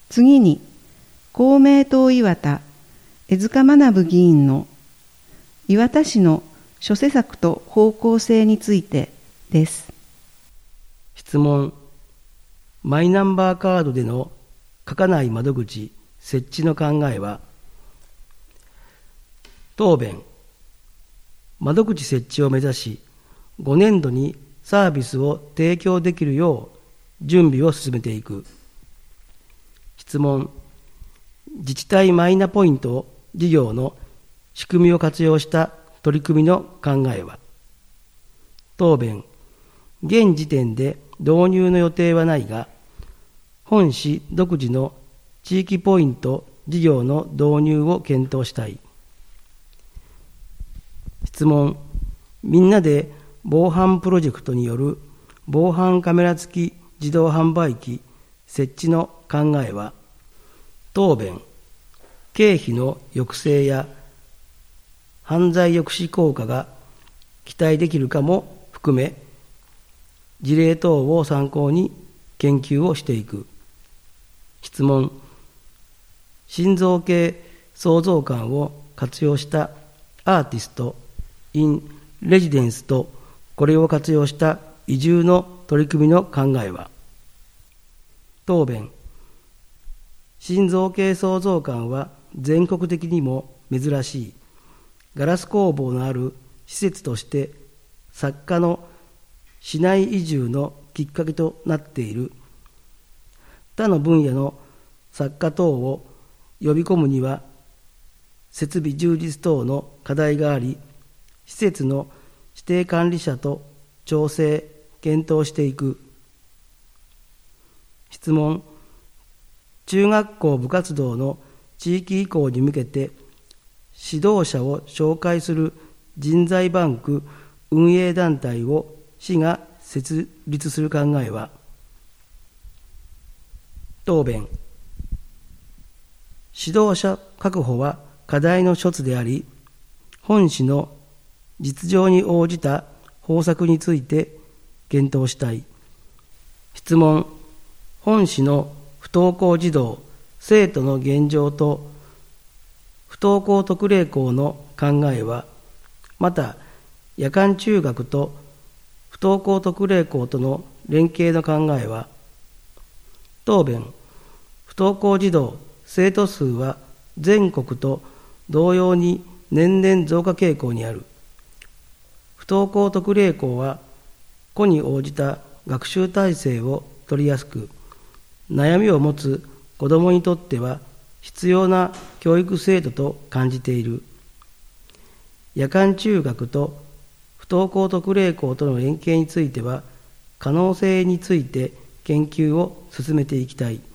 次に、公明党岩田江塚学議員の岩田市の諸施策と方向性についてです。 質問。マイナンバーカードでの書かない窓口設置の考えは。答弁。窓口設置を目指し、5年度にサービスを提供できるよう準備を進めていく。質問。自治体マイナポイント事業の仕組みを活用した取り組みの考えは。答弁。現時点で導入の予定はないが、本市独自の地域ポイント事業の導入を検討したい。質問。みんなで防犯プロジェクトによる防犯カメラ付き自動販売機設置の考えは。答弁。経費の抑制や犯罪抑止効果が期待できるかも含め、事例等を参考に研究をしていく。質問。心臓系創造感を活用したアーティスト・イン・レジデンスとこれを活用した移住の取り組みの考えは。答弁。心臓系創造館は全国的にも珍しいガラス工房のある施設として作家の市内移住のきっかけとなっている。他の分野の作家等を呼び込むには設備充実等の課題があり、施設の指定管理者と調整・検討していく。質問。中学校部活動の地域移行に向けて指導者を紹介する人材バンク運営団体を市が設立する考えは。答弁。指導者確保は課題の一つであり、本市の実情に応じた方策について検討したい。質問。本市の不登校児童・生徒の現状と不登校特例校の考えは、また夜間中学と不登校特例校との連携の考えは。答弁。不登校児童・生徒数は全国と同様に年々増加傾向にある。不登校特例校は個に応じた学習体制を取りやすく、悩みを持つ子どもにとっては必要な教育制度と感じている。夜間中学と不登校特例校との連携については、可能性について研究を進めていきたい。